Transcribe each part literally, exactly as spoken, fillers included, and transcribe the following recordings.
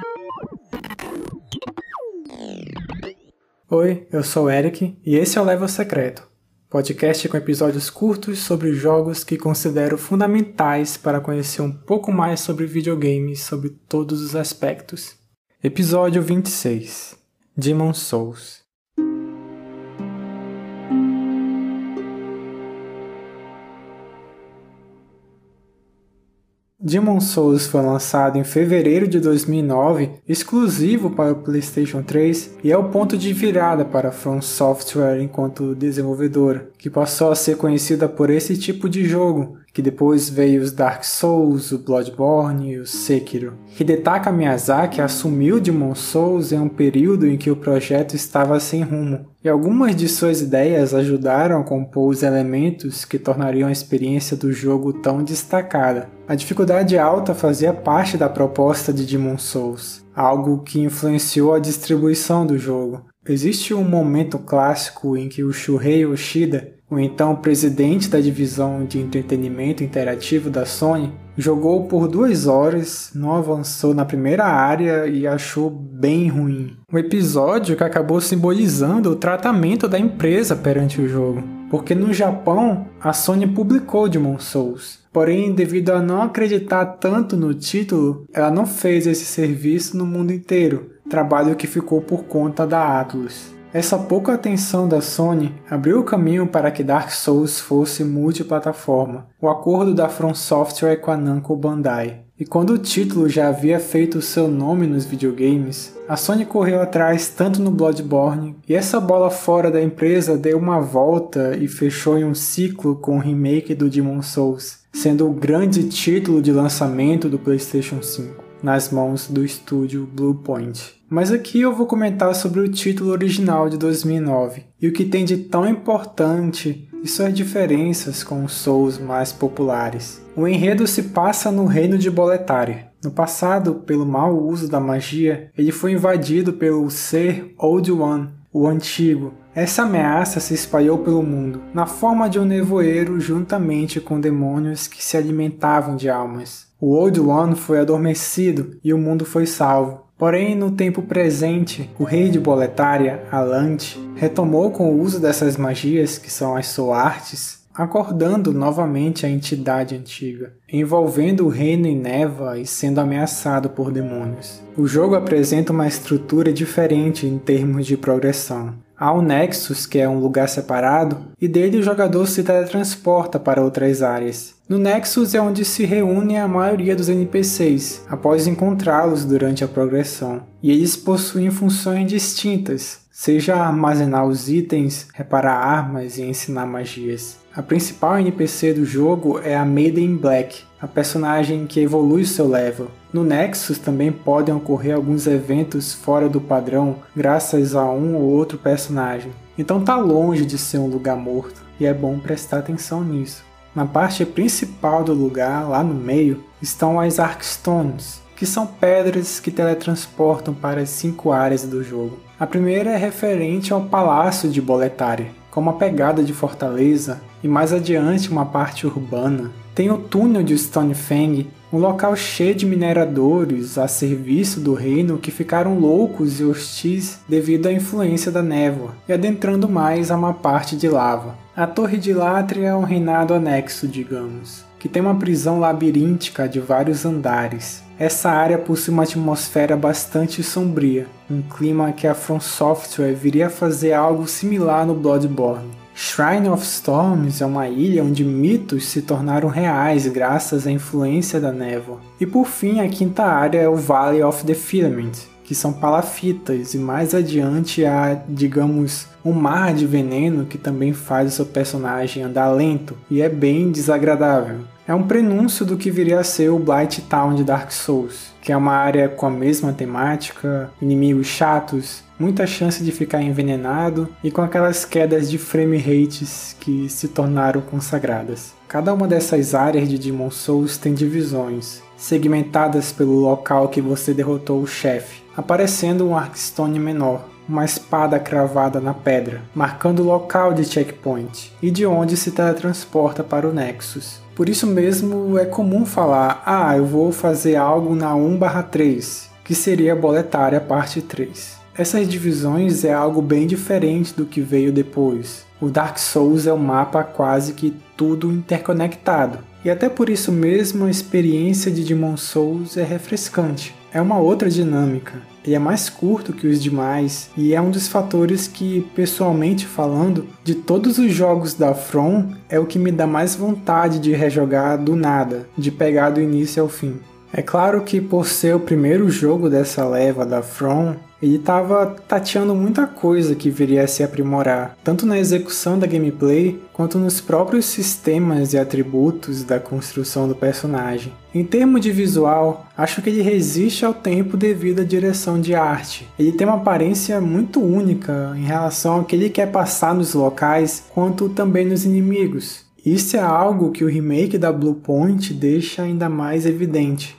Oi, eu sou o Eric e esse é o Level Secreto, podcast com episódios curtos sobre jogos que considero fundamentais para conhecer um pouco mais sobre videogames sob todos os aspectos. Episódio vinte e seis, Demon's Souls. Demon's Souls foi lançado em fevereiro de dois mil e nove, exclusivo para o PlayStation três, e é o ponto de virada para a From Software enquanto desenvolvedora, que passou a ser conhecida por esse tipo de jogo, que depois veio os Dark Souls, o Bloodborne e o Sekiro. Hidetaka Miyazaki assumiu Demon's Souls em um período em que o projeto estava sem rumo, e algumas de suas ideias ajudaram a compor os elementos que tornariam a experiência do jogo tão destacada. A dificuldade alta fazia parte da proposta de Demon's Souls, algo que influenciou a distribuição do jogo. Existe um momento clássico em que o Shuhei Yoshida, o então presidente da divisão de entretenimento interativo da Sony, jogou por duas horas, não avançou na primeira área e achou bem ruim. Um episódio que acabou simbolizando o tratamento da empresa perante o jogo, porque no Japão a Sony publicou Demon's Souls, porém devido a não acreditar tanto no título, ela não fez esse serviço no mundo inteiro, trabalho que ficou por conta da Atlus. Essa pouca atenção da Sony abriu o caminho para que Dark Souls fosse multiplataforma, o acordo da From Software com a Namco Bandai. E quando o título já havia feito o seu nome nos videogames, a Sony correu atrás tanto no Bloodborne, e essa bola fora da empresa deu uma volta e fechou em um ciclo com o remake do Demon's Souls, sendo o grande título de lançamento do PlayStation cinco, nas mãos do estúdio Bluepoint. Mas aqui eu vou comentar sobre o título original de dois mil e nove e o que tem de tão importante e suas diferenças com os Souls mais populares. O enredo se passa no reino de Boletaria. No passado, pelo mau uso da magia, ele foi invadido pelo ser Old One, o Antigo. Essa ameaça se espalhou pelo mundo, na forma de um nevoeiro juntamente com demônios que se alimentavam de almas. O Old One foi adormecido e o mundo foi salvo. Porém, no tempo presente, o rei de Boletaria, Alante, retomou com o uso dessas magias, que são as Soul Arts, acordando novamente a entidade antiga, envolvendo o reino em névoa e sendo ameaçado por demônios. O jogo apresenta uma estrutura diferente em termos de progressão. Há o Nexus, que é um lugar separado, e dele o jogador se teletransporta para outras áreas. No Nexus é onde se reúne a maioria dos N P Cs, após encontrá-los durante a progressão, e eles possuem funções distintas, seja armazenar os itens, reparar armas e ensinar magias. A principal N P C do jogo é a Maiden Black, a personagem que evolui seu level. No Nexus também podem ocorrer alguns eventos fora do padrão graças a um ou outro personagem, então tá longe de ser um lugar morto e é bom prestar atenção nisso. Na parte principal do lugar, lá no meio, estão as Arkstones, que são pedras que teletransportam para as cinco áreas do jogo. A primeira é referente ao Palácio de Boletaria, com uma pegada de fortaleza, e mais adiante uma parte urbana. Tem o túnel de Stonefang, um local cheio de mineradores a serviço do reino que ficaram loucos e hostis devido à influência da névoa, e adentrando mais a uma parte de lava. A Torre de Latria é um reinado anexo, digamos, que tem uma prisão labiríntica de vários andares. Essa área possui uma atmosfera bastante sombria, um clima que a From Software viria a fazer algo similar no Bloodborne. Shrine of Storms é uma ilha onde mitos se tornaram reais graças à influência da névoa. E por fim, a quinta área é o Valley of the Filament, que são palafitas, e mais adiante há, digamos, um mar de veneno que também faz o seu personagem andar lento, e é bem desagradável. É um prenúncio do que viria a ser o Blight Town de Dark Souls, que é uma área com a mesma temática, inimigos chatos, muita chance de ficar envenenado e com aquelas quedas de frame rates que se tornaram consagradas. Cada uma dessas áreas de Demon's Souls tem divisões, segmentadas pelo local que você derrotou o chefe, aparecendo um Arkstone menor, uma espada cravada na pedra, marcando o local de checkpoint e de onde se teletransporta para o Nexus. Por isso mesmo é comum falar, ah, eu vou fazer algo na um barra três, que seria Boletaria Parte três. Essas divisões é algo bem diferente do que veio depois. O Dark Souls é um mapa quase que tudo interconectado, e até por isso mesmo a experiência de Demon Souls é refrescante. É uma outra dinâmica, ele é mais curto que os demais e é um dos fatores que, pessoalmente falando, de todos os jogos da From, é o que me dá mais vontade de rejogar do nada, de pegar do início ao fim. É claro que por ser o primeiro jogo dessa leva da From, ele estava tateando muita coisa que viria a se aprimorar, tanto na execução da gameplay, quanto nos próprios sistemas e atributos da construção do personagem. Em termos de visual, acho que ele resiste ao tempo devido à direção de arte. Ele tem uma aparência muito única em relação ao que ele quer passar nos locais, quanto também nos inimigos. Isso é algo que o remake da Bluepoint deixa ainda mais evidente.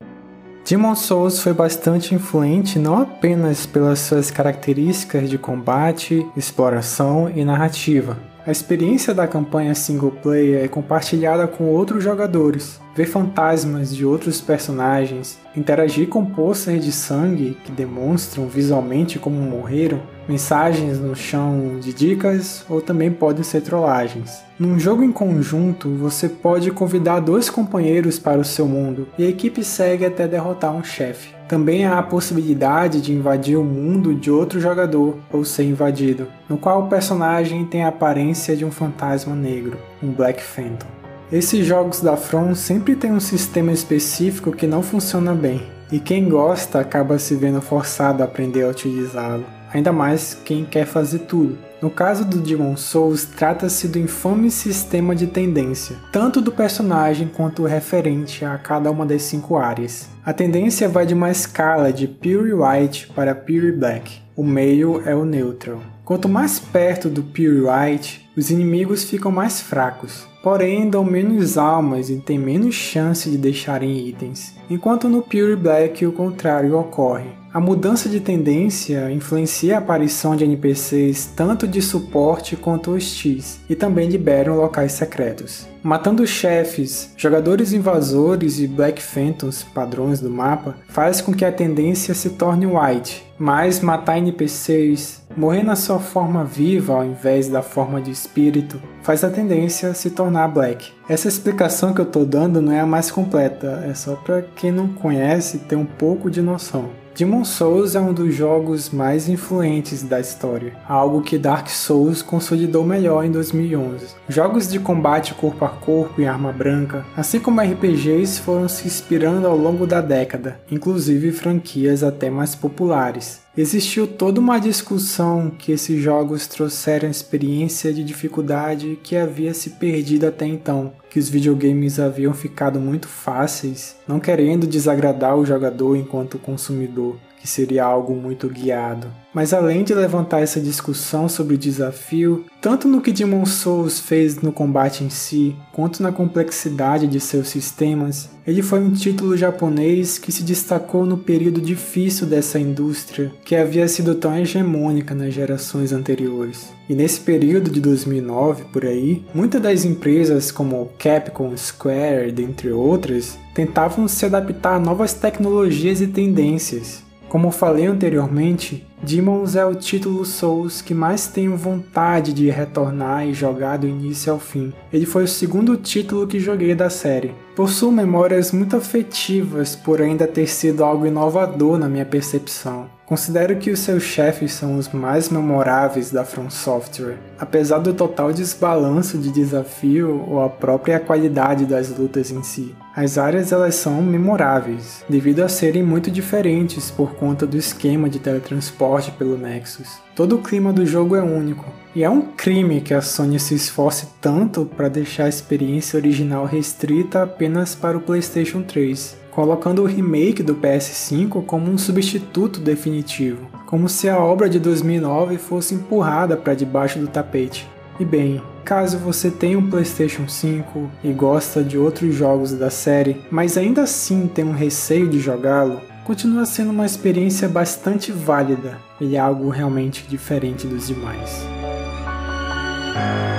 Demon Souls foi bastante influente não apenas pelas suas características de combate, exploração e narrativa. A experiência da campanha single player é compartilhada com outros jogadores. Ver fantasmas de outros personagens, interagir com poças de sangue que demonstram visualmente como morreram, mensagens no chão de dicas ou também podem ser trollagens. Num jogo em conjunto, você pode convidar dois companheiros para o seu mundo e a equipe segue até derrotar um chefe. Também há a possibilidade de invadir o mundo de outro jogador ou ser invadido, no qual o personagem tem a aparência de um fantasma negro, um Black Phantom. Esses jogos da From sempre tem um sistema específico que não funciona bem, e quem gosta acaba se vendo forçado a aprender a utilizá-lo, ainda mais quem quer fazer tudo. No caso do Demon Souls, trata-se do infame sistema de tendência, tanto do personagem quanto referente a cada uma das cinco áreas. A tendência vai de uma escala de Pure White para Pure Black, o meio é o Neutral. Quanto mais perto do Pure White, os inimigos ficam mais fracos, porém dão menos almas e têm menos chance de deixarem itens, enquanto no Pure Black o contrário ocorre. A mudança de tendência influencia a aparição de N P Cs tanto de suporte quanto hostis, e também liberam locais secretos. Matando chefes, jogadores invasores e Black Phantoms, padrões do mapa, faz com que a tendência se torne white, mas matar N P Cs, morrer na sua forma viva ao invés da forma de espírito, faz a tendência se tornar black. Essa explicação que eu estou dando não é a mais completa, é só para quem não conhece ter um pouco de noção. Demon Souls é um dos jogos mais influentes da história, algo que Dark Souls consolidou melhor em dois mil e onze. Jogos de combate corpo a corpo em arma branca, assim como R P Gs, foram se inspirando ao longo da década, inclusive franquias até mais populares. Existiu toda uma discussão que esses jogos trouxeram a experiência de dificuldade que havia se perdido até então, que os videogames haviam ficado muito fáceis, não querendo desagradar o jogador enquanto consumidor, que seria algo muito guiado. Mas além de levantar essa discussão sobre o desafio, tanto no que Demon Souls fez no combate em si, quanto na complexidade de seus sistemas, ele foi um título japonês que se destacou no período difícil dessa indústria, que havia sido tão hegemônica nas gerações anteriores. E nesse período de dois mil e nove, por aí, muitas das empresas como Capcom, Square, dentre outras, tentavam se adaptar a novas tecnologias e tendências. Como falei anteriormente, Demons é o título Souls que mais tenho vontade de retornar e jogar do início ao fim. Ele foi o segundo título que joguei da série. Possuo memórias muito afetivas por ainda ter sido algo inovador na minha percepção. Considero que os seus chefes são os mais memoráveis da From Software, apesar do total desbalanço de desafio ou a própria qualidade das lutas em si. As áreas elas são memoráveis, devido a serem muito diferentes por conta do esquema de teletransporte pelo Nexus. Todo o clima do jogo é único, e é um crime que a Sony se esforce tanto para deixar a experiência original restrita apenas para o PlayStation três, colocando o remake do P S cinco como um substituto definitivo, como se a obra de dois mil e nove fosse empurrada para debaixo do tapete. E bem, caso você tenha um PlayStation cinco e gosta de outros jogos da série, mas ainda assim tem um receio de jogá-lo, continua sendo uma experiência bastante válida, ele é algo realmente diferente dos demais.